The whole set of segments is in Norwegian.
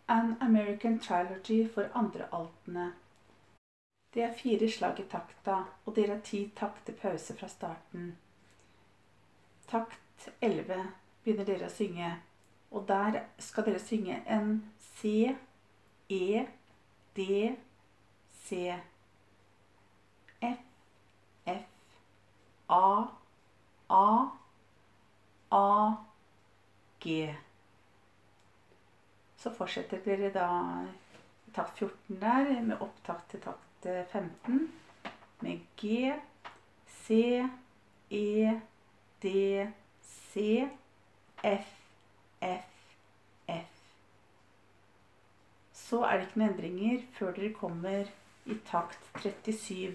An American Trilogy for andre altene. Det er 4 slag i takta, og det er 10 takter pause fra starten. Takt 11 begynner dere å synge, og der skal dere synge en C, E, D, C, F, F, A, G. Så fortsetter dere da takt 14 der, med opptakt til takt 15, med G, C, E, D, C, F, F, F. Så er det ikke noen endringer før dere kommer i takt 37.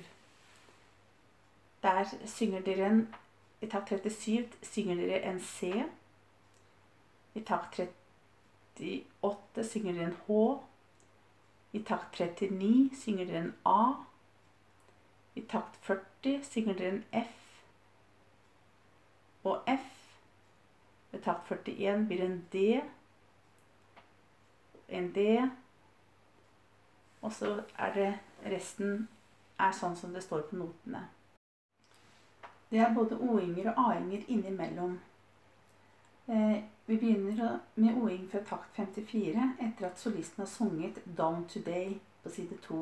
Der synger dere i takt 37 synger dere en C. I takt 38 synger dere en H. I takt 39 synger dere en A. I takt 40 synger dere en F og F. I takt 41 blir det en D, og så er det resten er sånn som det står på notene. Det er både O-inger og A-inger innimellom. Vi begynner med O-ing fra takt 54 etter at solisten har sunget Down Today på side 2.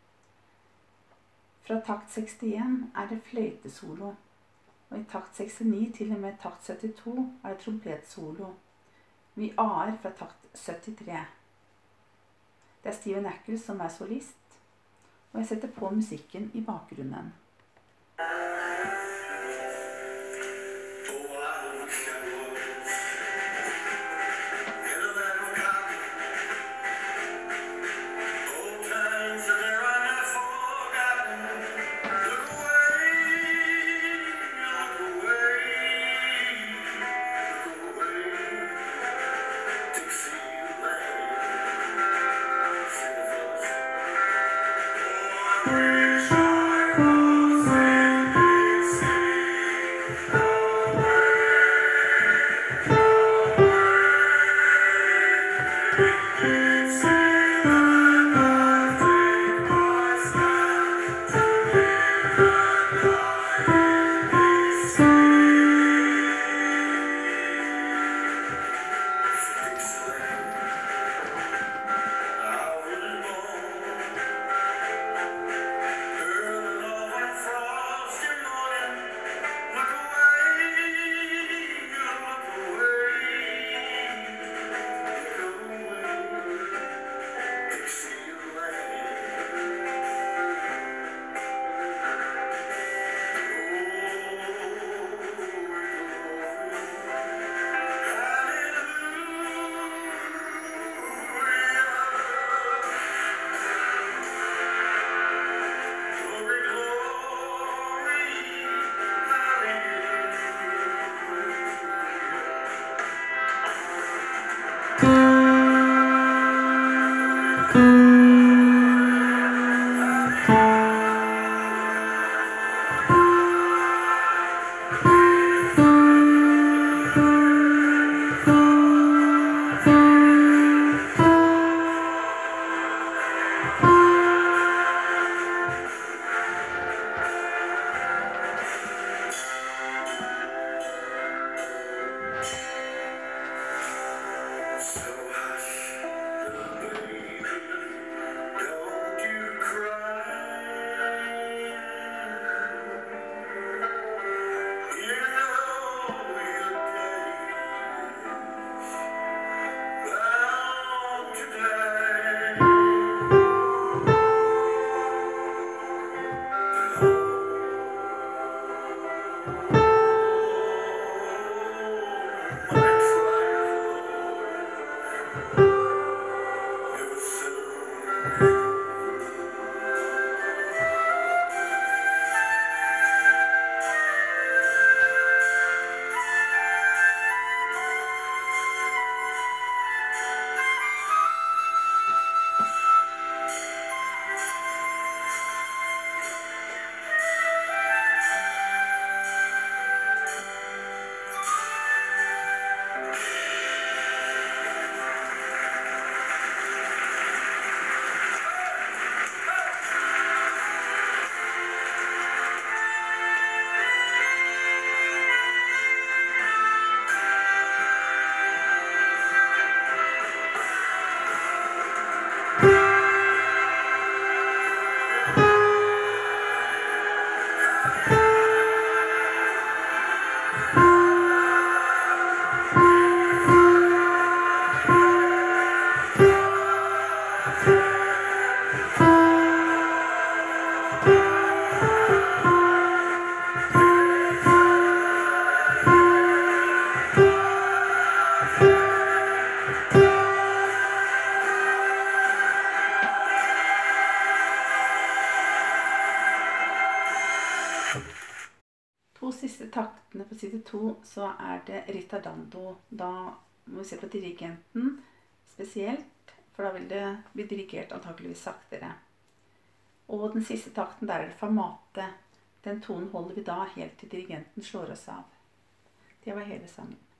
Fra takt 61 er det fløytesolo, og i takt 69 til og med takt 72 er det trompetsolo. Vi A-er fra takt 73. Det er Steven Ackles som er solist, og jeg setter på musikken i bakgrunnen. taktene på side 2 så er det ritardando. Da må vi se på dirigenten spesielt, for da vil det bli dirigert antakeligvis saktere. Og den siste takten, der er det fermate. Den tonen holder vi da helt til dirigenten slår oss av. Det var hele sangen.